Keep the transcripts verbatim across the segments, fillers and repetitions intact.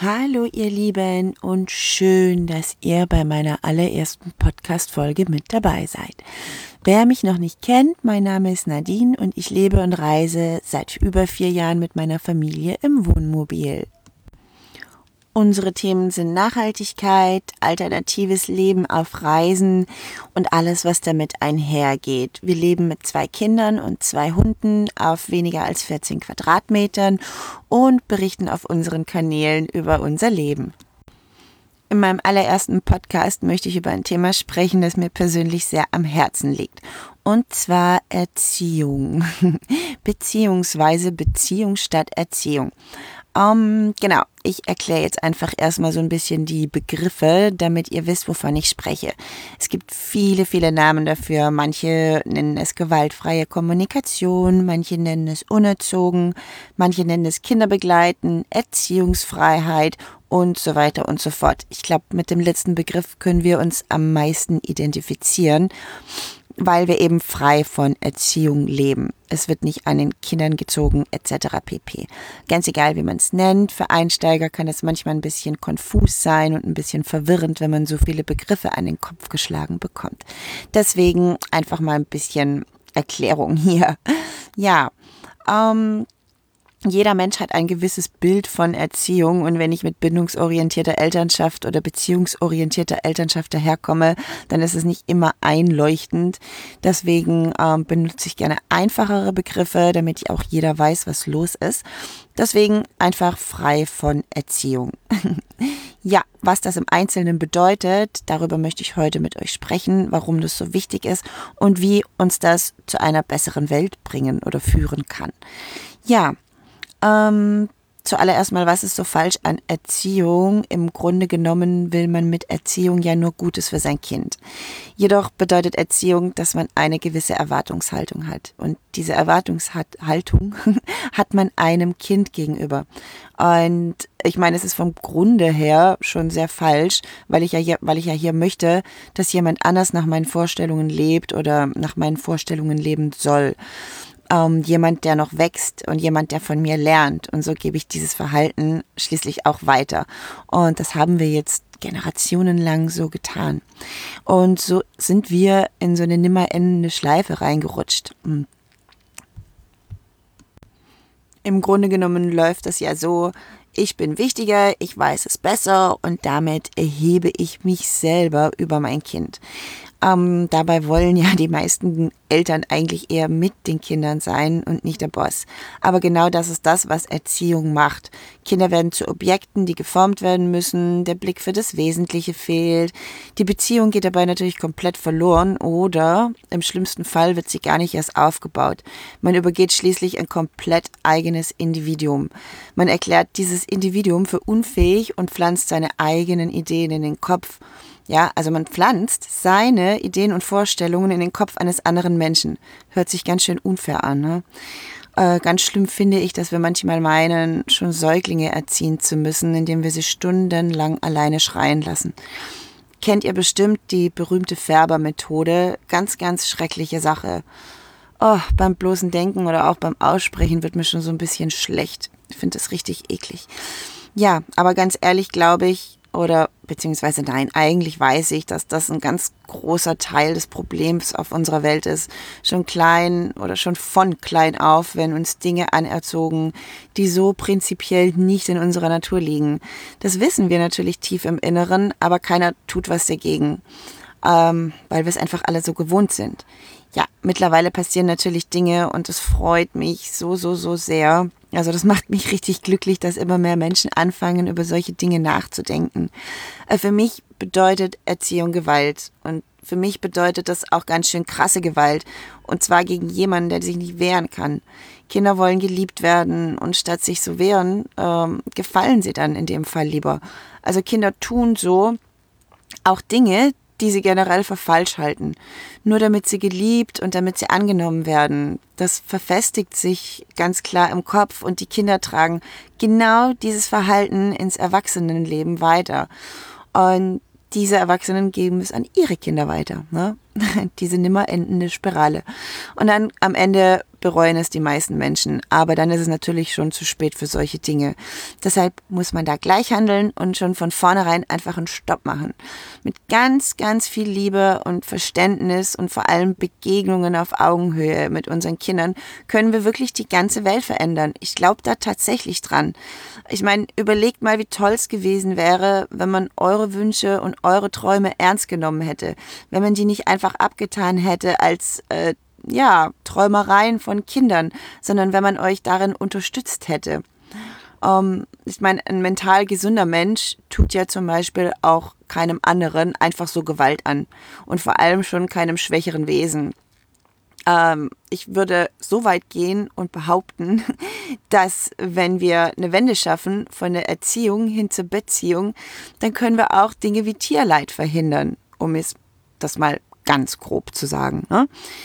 Hallo ihr Lieben und schön, dass ihr bei meiner allerersten Podcast-Folge mit dabei seid. Wer mich noch nicht kennt, mein Name ist Nadine und ich lebe und reise seit über vier Jahren mit meiner Familie im Wohnmobil. Unsere Themen sind Nachhaltigkeit, alternatives Leben auf Reisen und alles, was damit einhergeht. Wir leben mit zwei Kindern und zwei Hunden auf weniger als vierzehn Quadratmetern und berichten auf unseren Kanälen über unser Leben. In meinem allerersten Podcast möchte ich über ein Thema sprechen, das mir persönlich sehr am Herzen liegt. Und zwar Erziehung, beziehungsweise Beziehung statt Erziehung. Um, genau, ich erkläre jetzt einfach erstmal so ein bisschen die Begriffe, damit ihr wisst, wovon ich spreche. Es gibt viele, viele Namen dafür. Manche nennen es gewaltfreie Kommunikation, manche nennen es unerzogen, manche nennen es Kinderbegleiten, Erziehungsfreiheit und so weiter und so fort. Ich glaube, mit dem letzten Begriff können wir uns am meisten identifizieren, weil wir eben frei von Erziehung leben. Es wird nicht an den Kindern gezogen et cetera pp. Ganz egal, wie man es nennt. Für Einsteiger kann es manchmal ein bisschen konfus sein und ein bisschen verwirrend, wenn man so viele Begriffe an den Kopf geschlagen bekommt. Deswegen einfach mal ein bisschen Erklärung hier. Ja, ähm... Jeder Mensch hat ein gewisses Bild von Erziehung und wenn ich mit bindungsorientierter Elternschaft oder beziehungsorientierter Elternschaft daherkomme, dann ist es nicht immer einleuchtend. Deswegen ähm, benutze ich gerne einfachere Begriffe, damit auch jeder weiß, was los ist. Deswegen einfach frei von Erziehung. Ja, was das im Einzelnen bedeutet, darüber möchte ich heute mit euch sprechen, warum das so wichtig ist und wie uns das zu einer besseren Welt bringen oder führen kann. Ja, Ähm, zuallererst mal, was ist so falsch an Erziehung? Im Grunde genommen will man mit Erziehung ja nur Gutes für sein Kind. Jedoch bedeutet Erziehung, dass man eine gewisse Erwartungshaltung hat. Und diese Erwartungshaltung hat man einem Kind gegenüber. Und ich meine, es ist vom Grunde her schon sehr falsch, weil ich ja hier, weil ich ja hier möchte, dass jemand anders nach meinen Vorstellungen lebt oder nach meinen Vorstellungen leben soll. Ähm, jemand, der noch wächst und jemand, der von mir lernt. Und so gebe ich dieses Verhalten schließlich auch weiter. Und das haben wir jetzt generationenlang so getan. Und so sind wir in so eine nimmer endende Schleife reingerutscht. Im Grunde genommen läuft das ja so: Ich bin wichtiger, ich weiß es besser und damit erhebe ich mich selber über mein Kind. Ähm, dabei wollen ja die meisten Eltern eigentlich eher mit den Kindern sein und nicht der Boss. Aber genau das ist das, was Erziehung macht. Kinder werden zu Objekten, die geformt werden müssen, der Blick für das Wesentliche fehlt. Die Beziehung geht dabei natürlich komplett verloren oder im schlimmsten Fall wird sie gar nicht erst aufgebaut. Man übergeht schließlich ein komplett eigenes Individuum. Man erklärt dieses Individuum für unfähig und pflanzt seine eigenen Ideen in den Kopf. Ja, also man pflanzt seine Ideen und Vorstellungen in den Kopf eines anderen Menschen. Hört sich ganz schön unfair an, ne? Äh, ganz schlimm finde ich, dass wir manchmal meinen, schon Säuglinge erziehen zu müssen, indem wir sie stundenlang alleine schreien lassen. Kennt ihr bestimmt die berühmte Färber-Methode? Ganz, ganz schreckliche Sache. Oh, beim bloßen Denken oder auch beim Aussprechen wird mir schon so ein bisschen schlecht. Ich finde das richtig eklig. Ja, aber ganz ehrlich glaube ich, oder beziehungsweise nein, eigentlich weiß ich, dass das ein ganz großer Teil des Problems auf unserer Welt ist. Schon klein oder schon von klein auf werden uns Dinge anerzogen, die so prinzipiell nicht in unserer Natur liegen. Das wissen wir natürlich tief im Inneren, aber keiner tut was dagegen, ähm, weil wir es einfach alle so gewohnt sind. Ja, mittlerweile passieren natürlich Dinge und es freut mich so, so, so sehr. Also das macht mich richtig glücklich, dass immer mehr Menschen anfangen, über solche Dinge nachzudenken. Für mich bedeutet Erziehung Gewalt und für mich bedeutet das auch ganz schön krasse Gewalt und zwar gegen jemanden, der sich nicht wehren kann. Kinder wollen geliebt werden und statt sich zu wehren, ähm, gefallen sie dann in dem Fall lieber. Also Kinder tun so auch Dinge, die sie generell für falsch halten. Nur damit sie geliebt und damit sie angenommen werden. Das verfestigt sich ganz klar im Kopf und die Kinder tragen genau dieses Verhalten ins Erwachsenenleben weiter. Und diese Erwachsenen geben es an ihre Kinder weiter. Ne? Diese nimmer endende Spirale. Und dann am Ende bereuen es die meisten Menschen, aber dann ist es natürlich schon zu spät für solche Dinge. Deshalb muss man da gleich handeln und schon von vornherein einfach einen Stopp machen. Mit ganz, ganz viel Liebe und Verständnis und vor allem Begegnungen auf Augenhöhe mit unseren Kindern können wir wirklich die ganze Welt verändern. Ich glaube da tatsächlich dran. Ich meine, überlegt mal, wie toll es gewesen wäre, wenn man eure Wünsche und eure Träume ernst genommen hätte, wenn man die nicht einfach abgetan hätte als äh, ja, Träumereien von Kindern, sondern wenn man euch darin unterstützt hätte. Ähm, ich meine, ein mental gesunder Mensch tut ja zum Beispiel auch keinem anderen einfach so Gewalt an und vor allem schon keinem schwächeren Wesen. Ähm, ich würde so weit gehen und behaupten, dass wenn wir eine Wende schaffen von der Erziehung hin zur Beziehung, dann können wir auch Dinge wie Tierleid verhindern, um es das mal ganz grob zu sagen. Ne?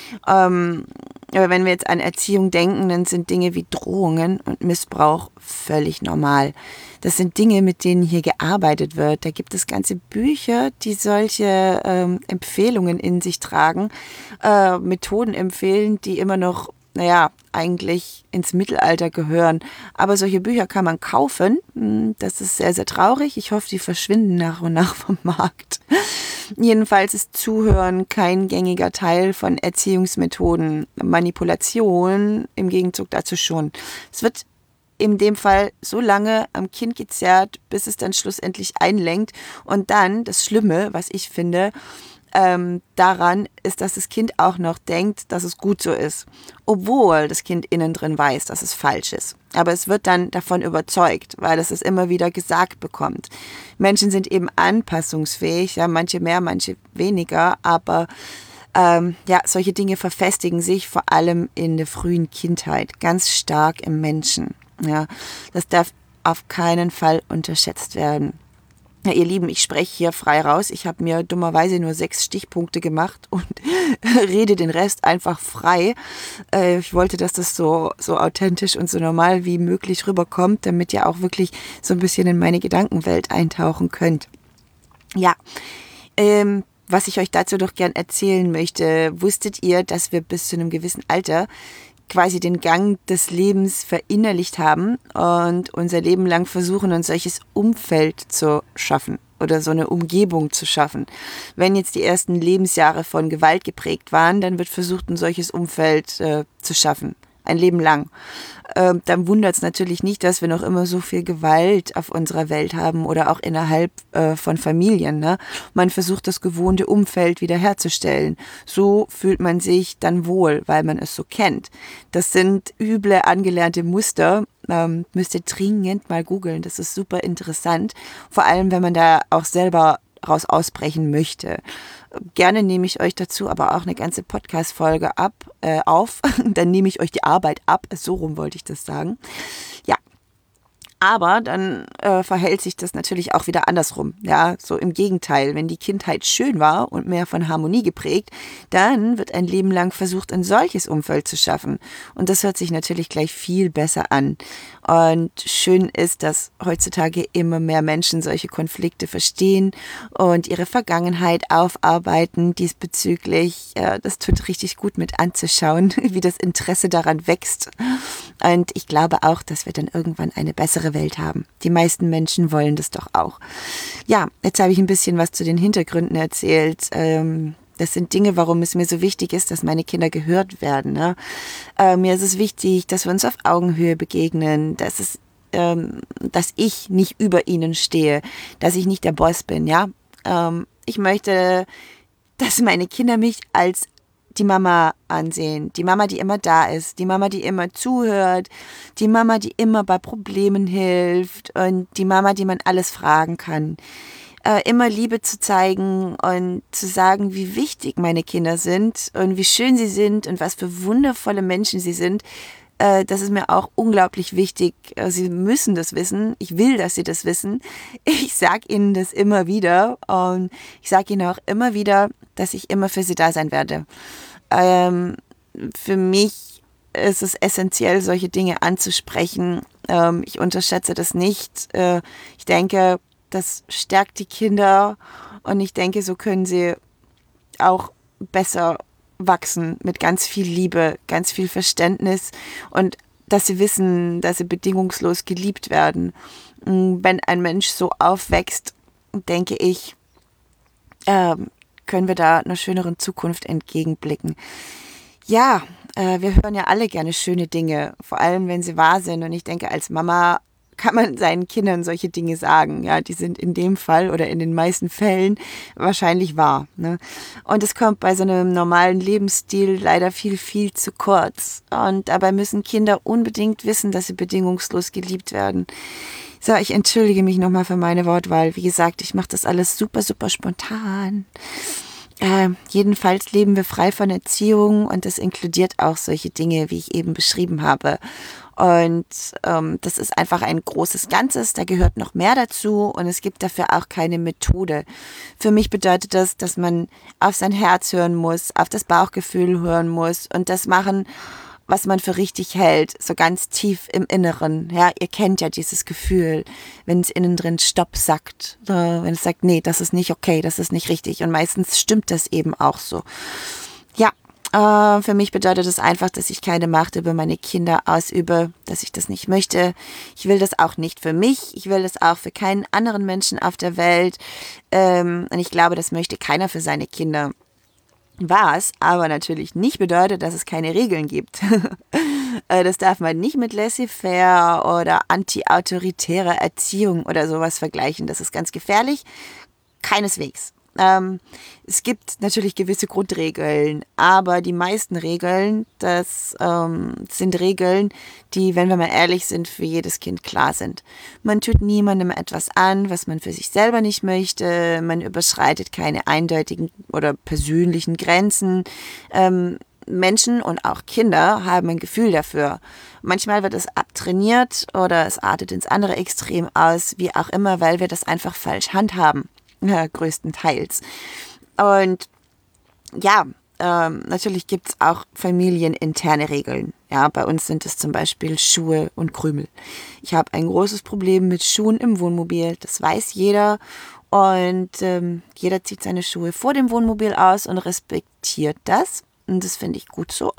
Ähm, aber wenn wir jetzt an Erziehung denken, dann sind Dinge wie Drohungen und Missbrauch völlig normal. Das sind Dinge, mit denen hier gearbeitet wird. Da gibt es ganze Bücher, die solche ähm, Empfehlungen in sich tragen, äh, Methoden empfehlen, die immer noch, naja, eigentlich ins Mittelalter gehören. Aber solche Bücher kann man kaufen. Das ist sehr, sehr traurig. Ich hoffe, die verschwinden nach und nach vom Markt. Jedenfalls ist Zuhören kein gängiger Teil von Erziehungsmethoden. Manipulation im Gegenzug dazu schon. Es wird in dem Fall so lange am Kind gezerrt, bis es dann schlussendlich einlenkt. Und dann, das Schlimme, was ich finde, ähm, daran ist, dass das Kind auch noch denkt, dass es gut so ist. Obwohl das Kind innen drin weiß, dass es falsch ist. Aber es wird dann davon überzeugt, weil es es immer wieder gesagt bekommt. Menschen sind eben anpassungsfähig, ja, manche mehr, manche weniger, aber ähm, ja, solche Dinge verfestigen sich vor allem in der frühen Kindheit ganz stark im Menschen. Ja, das darf auf keinen Fall unterschätzt werden. Ja, ihr Lieben, ich spreche hier frei raus. Ich habe mir dummerweise nur sechs Stichpunkte gemacht und rede den Rest einfach frei. Äh, ich wollte, dass das so, so authentisch und so normal wie möglich rüberkommt, damit ihr auch wirklich so ein bisschen in meine Gedankenwelt eintauchen könnt. Ja, ähm, was ich euch dazu doch gern erzählen möchte, wusstet ihr, dass wir bis zu einem gewissen Alter quasi den Gang des Lebens verinnerlicht haben und unser Leben lang versuchen, ein solches Umfeld zu schaffen oder so eine Umgebung zu schaffen. Wenn jetzt die ersten Lebensjahre von Gewalt geprägt waren, dann wird versucht, ein solches Umfeld äh, zu schaffen. Ein Leben lang. Ähm, dann wundert es natürlich nicht, dass wir noch immer so viel Gewalt auf unserer Welt haben oder auch innerhalb äh, von Familien. Ne? Man versucht, das gewohnte Umfeld wiederherzustellen. So fühlt man sich dann wohl, weil man es so kennt. Das sind üble, angelernte Muster. Ähm, müsst ihr dringend mal googeln. Das ist super interessant. Vor allem, wenn man da auch selber raus ausbrechen möchte. Gerne nehme ich euch dazu aber auch eine ganze Podcast-Folge ab, äh, auf. Dann nehme ich euch die Arbeit ab. So rum wollte ich das sagen. Ja. Aber dann äh, verhält sich das natürlich auch wieder andersrum. Ja, so im Gegenteil. Wenn die Kindheit schön war und mehr von Harmonie geprägt, dann wird ein Leben lang versucht, ein solches Umfeld zu schaffen. Und das hört sich natürlich gleich viel besser an. Und schön ist, dass heutzutage immer mehr Menschen solche Konflikte verstehen und ihre Vergangenheit aufarbeiten diesbezüglich. Ja, das tut richtig gut mit anzuschauen, wie das Interesse daran wächst. Und ich glaube auch, dass wir dann irgendwann eine bessere Welt haben. Die meisten Menschen wollen das doch auch. Ja, jetzt habe ich ein bisschen was zu den Hintergründen erzählt. Ähm, Das sind Dinge, warum es mir so wichtig ist, dass meine Kinder gehört werden. Ne? Äh, mir ist es wichtig, dass wir uns auf Augenhöhe begegnen, dass es, ähm, dass ich nicht über ihnen stehe, dass ich nicht der Boss bin. Ja, ähm, ich möchte, dass meine Kinder mich als die Mama ansehen, die Mama, die immer da ist, die Mama, die immer zuhört, die Mama, die immer bei Problemen hilft und die Mama, die man alles fragen kann. Immer Liebe zu zeigen und zu sagen, wie wichtig meine Kinder sind und wie schön sie sind und was für wundervolle Menschen sie sind. Das ist mir auch unglaublich wichtig. Sie müssen das wissen. Ich will, dass sie das wissen. Ich sage ihnen das immer wieder und ich sage ihnen auch immer wieder, dass ich immer für sie da sein werde. Ähm, für mich ist es essentiell, solche Dinge anzusprechen. Ähm, ich unterschätze das nicht. Äh, ich denke, das stärkt die Kinder und ich denke, so können sie auch besser wachsen mit ganz viel Liebe, ganz viel Verständnis und dass sie wissen, dass sie bedingungslos geliebt werden. Wenn ein Mensch so aufwächst, denke ich, äh, können wir da einer schöneren Zukunft entgegenblicken. Ja, äh, wir hören ja alle gerne schöne Dinge, vor allem wenn sie wahr sind. Und ich denke, als Mama kann man seinen Kindern solche Dinge sagen. Ja, die sind in dem Fall oder in den meisten Fällen wahrscheinlich wahr. Ne? Und es kommt bei so einem normalen Lebensstil leider viel, viel zu kurz. Und dabei müssen Kinder unbedingt wissen, dass sie bedingungslos geliebt werden. So, ich entschuldige mich nochmal für meine Wortwahl. Wie gesagt, ich mache das alles super, super spontan. Äh, jedenfalls leben wir frei von Erziehung und das inkludiert auch solche Dinge, wie ich eben beschrieben habe. Und ähm, das ist einfach ein großes Ganzes, da gehört noch mehr dazu und es gibt dafür auch keine Methode. Für mich bedeutet das, dass man auf sein Herz hören muss, auf das Bauchgefühl hören muss und das machen, was man für richtig hält, so ganz tief im Inneren. Ja, ihr kennt ja dieses Gefühl, wenn es innen drin Stopp sagt, wenn es sagt, nee, das ist nicht okay, das ist nicht richtig und meistens stimmt das eben auch so. Ja. Uh, für mich bedeutet das einfach, dass ich keine Macht über meine Kinder ausübe, dass ich das nicht möchte. Ich will das auch nicht für mich. Ich will das auch für keinen anderen Menschen auf der Welt. Ähm, und ich glaube, das möchte keiner für seine Kinder. Was aber natürlich nicht bedeutet, dass es keine Regeln gibt. Das darf man nicht mit laissez-faire oder anti-autoritärer Erziehung oder sowas vergleichen. Das ist ganz gefährlich. Keineswegs. Ähm, es gibt natürlich gewisse Grundregeln, aber die meisten Regeln, das ähm, sind Regeln, die, wenn wir mal ehrlich sind, für jedes Kind klar sind. Man tut niemandem etwas an, was man für sich selber nicht möchte. Man überschreitet keine eindeutigen oder persönlichen Grenzen. Ähm, Menschen und auch Kinder haben ein Gefühl dafür. Manchmal wird es abtrainiert oder es artet ins andere Extrem aus, wie auch immer, weil wir das einfach falsch handhaben. Ja, größtenteils. Und ja, ähm, natürlich gibt es auch familieninterne Regeln. Ja, bei uns sind es zum Beispiel Schuhe und Krümel. Ich habe ein großes Problem mit Schuhen im Wohnmobil, das weiß jeder. Und ähm, jeder zieht seine Schuhe vor dem Wohnmobil aus und respektiert das. Und das finde ich gut so.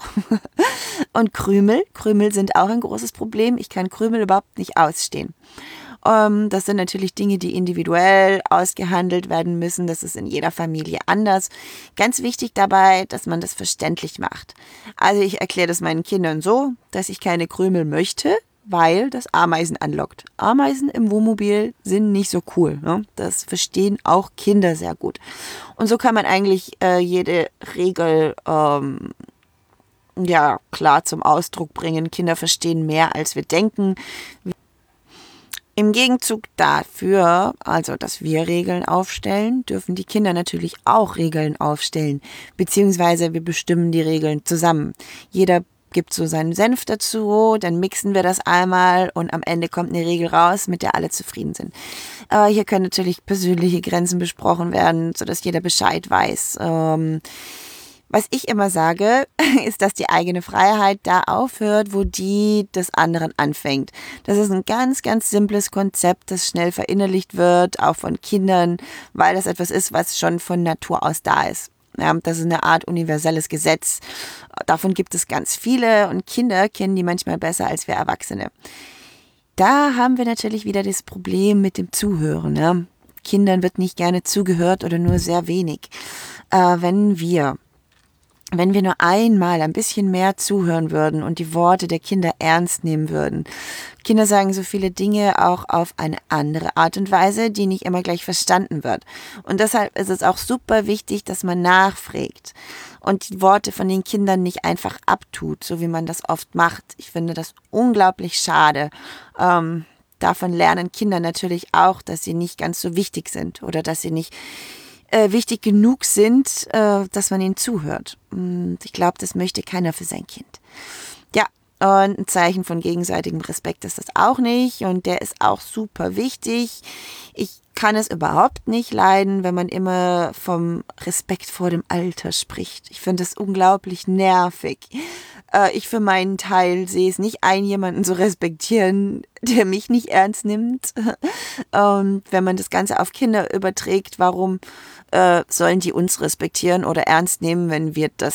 Und Krümel, Krümel sind auch ein großes Problem. Ich kann Krümel überhaupt nicht ausstehen. Um, das sind natürlich Dinge, die individuell ausgehandelt werden müssen. Das ist in jeder Familie anders. Ganz wichtig dabei, dass man das verständlich macht. Also ich erkläre das meinen Kindern so, dass ich keine Krümel möchte, weil das Ameisen anlockt. Ameisen im Wohnmobil sind nicht so cool. Ne? Das verstehen auch Kinder sehr gut. Und so kann man eigentlich äh, jede Regel ähm, ja, klar zum Ausdruck bringen. Kinder verstehen mehr, als wir denken. Im Gegenzug dafür, also dass wir Regeln aufstellen, dürfen die Kinder natürlich auch Regeln aufstellen, beziehungsweise wir bestimmen die Regeln zusammen. Jeder gibt so seinen Senf dazu, dann mixen wir das einmal und am Ende kommt eine Regel raus, mit der alle zufrieden sind. Aber hier können natürlich persönliche Grenzen besprochen werden, sodass jeder Bescheid weiß. Ähm, Was ich immer sage, ist, dass die eigene Freiheit da aufhört, wo die des anderen anfängt. Das ist ein ganz, ganz simples Konzept, das schnell verinnerlicht wird, auch von Kindern, weil das etwas ist, was schon von Natur aus da ist. Ja, das ist eine Art universelles Gesetz. Davon gibt es ganz viele und Kinder kennen die manchmal besser als wir Erwachsene. Da haben wir natürlich wieder das Problem mit dem Zuhören. Ja. Kindern wird nicht gerne zugehört oder nur sehr wenig. Äh, wenn wir Wenn wir nur einmal ein bisschen mehr zuhören würden und die Worte der Kinder ernst nehmen würden. Kinder sagen so viele Dinge auch auf eine andere Art und Weise, die nicht immer gleich verstanden wird. Und deshalb ist es auch super wichtig, dass man nachfragt und die Worte von den Kindern nicht einfach abtut, so wie man das oft macht. Ich finde das unglaublich schade. Ähm, davon lernen Kinder natürlich auch, dass sie nicht ganz so wichtig sind oder dass sie nicht Äh, wichtig genug sind, äh, dass man ihnen zuhört. Und ich glaube, das möchte keiner für sein Kind. Ja, und ein Zeichen von gegenseitigem Respekt ist das auch nicht und der ist auch super wichtig. Ich kann es überhaupt nicht leiden, wenn man immer vom Respekt vor dem Alter spricht. Ich finde das unglaublich nervig. Äh, ich für meinen Teil sehe es nicht ein, jemanden zu respektieren, der mich nicht ernst nimmt. Und wenn man das Ganze auf Kinder überträgt, warum äh, sollen die uns respektieren oder ernst nehmen, wenn wir das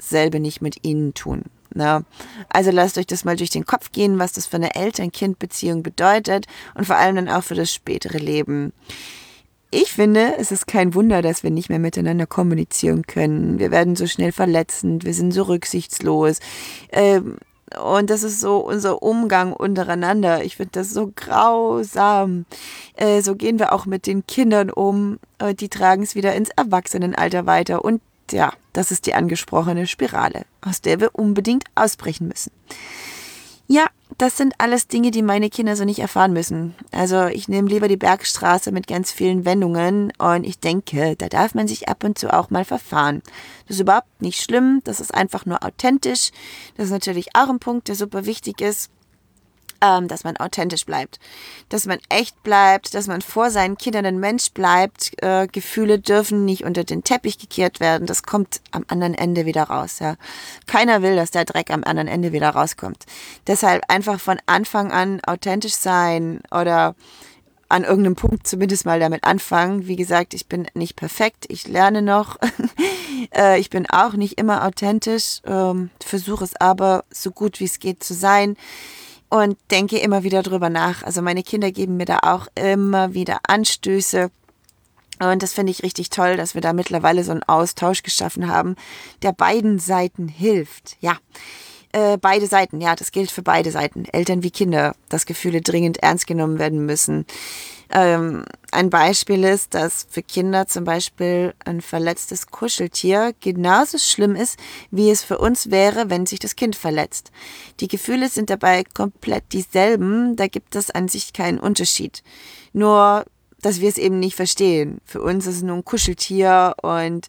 dasselbe nicht mit ihnen tun. Na, also lasst euch das mal durch den Kopf gehen, was das für eine Eltern-Kind-Beziehung bedeutet und vor allem dann auch für das spätere Leben. Ich finde, es ist kein Wunder, dass wir nicht mehr miteinander kommunizieren können. Wir werden so schnell verletzend, wir sind so rücksichtslos. Ähm, und das ist so unser Umgang untereinander. Ich finde das so grausam. Äh, so gehen wir auch mit den Kindern um. Äh, die tragen es wieder ins Erwachsenenalter weiter. Und ja, das ist die angesprochene Spirale, aus der wir unbedingt ausbrechen müssen. Ja, das sind alles Dinge, die meine Kinder so nicht erfahren müssen. Also ich nehme lieber die Bergstraße mit ganz vielen Wendungen und ich denke, da darf man sich ab und zu auch mal verfahren. Das ist überhaupt nicht schlimm, das ist einfach nur authentisch. Das ist natürlich auch ein Punkt, der super wichtig ist, ähm, dass man authentisch bleibt. Dass man echt bleibt, dass man vor seinen Kindern ein Mensch bleibt. Äh, Gefühle dürfen nicht unter den Teppich gekehrt werden. Das kommt am anderen Ende wieder raus. Ja. Keiner will, dass der Dreck am anderen Ende wieder rauskommt. Deshalb einfach von Anfang an authentisch sein oder an irgendeinem Punkt zumindest mal damit anfangen. Wie gesagt, ich bin nicht perfekt, ich lerne noch. äh, ich bin auch nicht immer authentisch, ähm, versuche es aber so gut wie es geht zu sein. Und denke immer wieder drüber nach. Also meine Kinder geben mir da auch immer wieder Anstöße. Und das finde ich richtig toll, dass wir da mittlerweile so einen Austausch geschaffen haben, der beiden Seiten hilft. Ja, äh, beide Seiten, ja, das gilt für beide Seiten. Eltern wie Kinder, dass Gefühle dringend ernst genommen werden müssen. Ähm, ein Beispiel ist, dass für Kinder zum Beispiel ein verletztes Kuscheltier genauso schlimm ist, wie es für uns wäre, wenn sich das Kind verletzt. Die Gefühle sind dabei komplett dieselben, da gibt es an sich keinen Unterschied. Nur, dass wir es eben nicht verstehen. Für uns ist es nur ein Kuscheltier und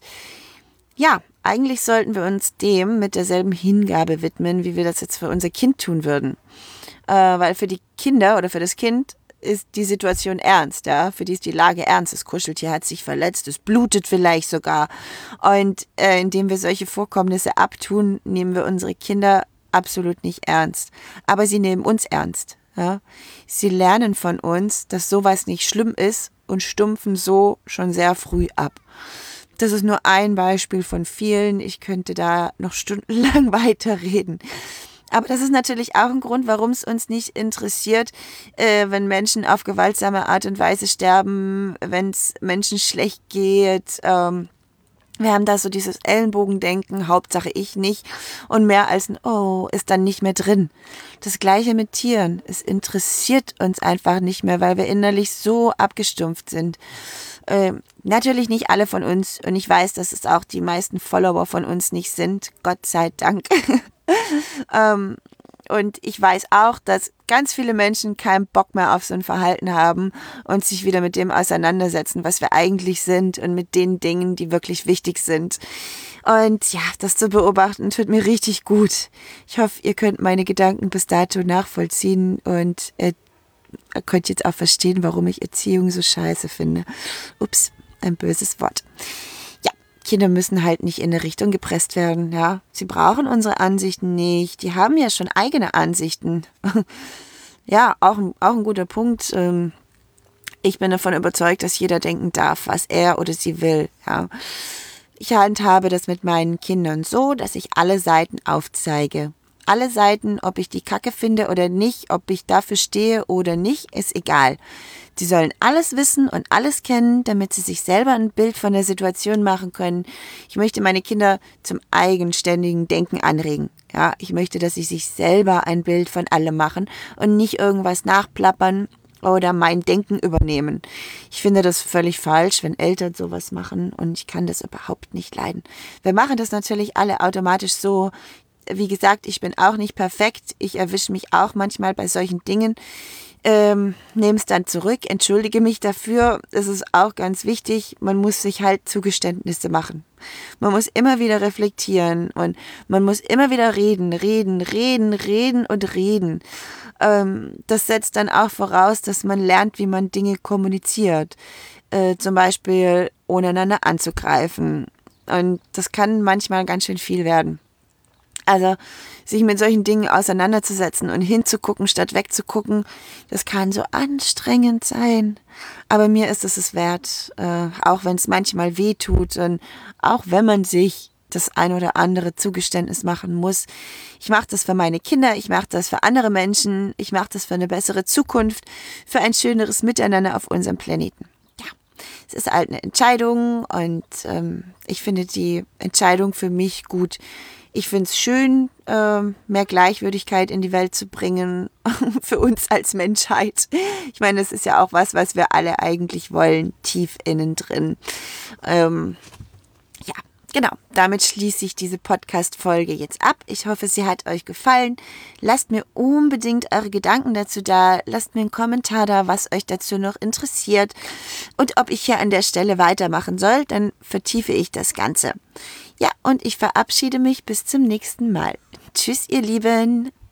ja, eigentlich sollten wir uns dem mit derselben Hingabe widmen, wie wir das jetzt für unser Kind tun würden. Äh, weil für die Kinder oder für das Kind ist die Situation ernst, ja, für die ist die Lage ernst. Das Kuscheltier hat sich verletzt, es blutet vielleicht sogar. Und äh, indem wir solche Vorkommnisse abtun, nehmen wir unsere Kinder absolut nicht ernst. Aber sie nehmen uns ernst. Ja. Sie lernen von uns, dass sowas nicht schlimm ist und stumpfen so schon sehr früh ab. Das ist nur ein Beispiel von vielen. Ich könnte da noch stundenlang weiterreden. Aber das ist natürlich auch ein Grund, warum es uns nicht interessiert, äh, wenn Menschen auf gewaltsame Art und Weise sterben, wenn es Menschen schlecht geht. Ähm, wir haben da so dieses Ellenbogendenken, Hauptsache ich nicht. Und mehr als ein Oh ist dann nicht mehr drin. Das Gleiche mit Tieren. Es interessiert uns einfach nicht mehr, weil wir innerlich so abgestumpft sind. Äh, natürlich nicht alle von uns. Und ich weiß, dass es auch die meisten Follower von uns nicht sind. Gott sei Dank. ähm, und ich weiß auch, dass ganz viele Menschen keinen Bock mehr auf so ein Verhalten haben und sich wieder mit dem auseinandersetzen, was wir eigentlich sind und mit den Dingen, die wirklich wichtig sind. Und ja, das zu beobachten, tut mir richtig gut. Ich hoffe, ihr könnt meine Gedanken bis dato nachvollziehen und äh, ihr könnt jetzt auch verstehen, warum ich Erziehung so scheiße finde. Ups, ein böses Wort. Kinder müssen halt nicht in eine Richtung gepresst werden, ja. Sie brauchen unsere Ansichten nicht. Die haben ja schon eigene Ansichten. Ja, auch, auch ein guter Punkt. Ich bin davon überzeugt, dass jeder denken darf, was er oder sie will, ja. Ich handhabe das mit meinen Kindern so, dass ich alle Seiten aufzeige. Alle Seiten, ob ich die Kacke finde oder nicht, ob ich dafür stehe oder nicht, ist egal. Sie sollen alles wissen und alles kennen, damit sie sich selber ein Bild von der Situation machen können. Ich möchte meine Kinder zum eigenständigen Denken anregen. Ja, ich möchte, dass sie sich selber ein Bild von allem machen und nicht irgendwas nachplappern oder mein Denken übernehmen. Ich finde das völlig falsch, wenn Eltern sowas machen und ich kann das überhaupt nicht leiden. Wir machen das natürlich alle automatisch so. Wie gesagt, ich bin auch nicht perfekt. Ich erwische mich auch manchmal bei solchen Dingen. Ähm, nehme es dann zurück, entschuldige mich dafür. Das ist auch ganz wichtig. Man muss sich halt Zugeständnisse machen. Man muss immer wieder reflektieren und man muss immer wieder reden, reden, reden, reden und reden. Ähm, das setzt dann auch voraus, dass man lernt, wie man Dinge kommuniziert. Äh, zum Beispiel ohne einander anzugreifen. Und das kann manchmal ganz schön viel werden. Also sich mit solchen Dingen auseinanderzusetzen und hinzugucken, statt wegzugucken, das kann so anstrengend sein. Aber mir ist es es wert, äh, auch wenn es manchmal weh tut und auch wenn man sich das ein oder andere Zugeständnis machen muss. Ich mache das für meine Kinder, ich mache das für andere Menschen, ich mache das für eine bessere Zukunft, für ein schöneres Miteinander auf unserem Planeten. Ja, es ist halt eine Entscheidung und ähm, ich finde die Entscheidung für mich gut. Ich finde es schön, äh, mehr Gleichwürdigkeit in die Welt zu bringen für uns als Menschheit. Ich meine, das ist ja auch was, was wir alle eigentlich wollen, tief innen drin. Ähm, ja, genau. Damit schließe ich diese Podcast-Folge jetzt ab. Ich hoffe, sie hat euch gefallen. Lasst mir unbedingt eure Gedanken dazu da. Lasst mir einen Kommentar da, was euch dazu noch interessiert. Und ob ich hier an der Stelle weitermachen soll, dann vertiefe ich das Ganze. Ja, und ich verabschiede mich bis zum nächsten Mal. Tschüss, ihr Lieben.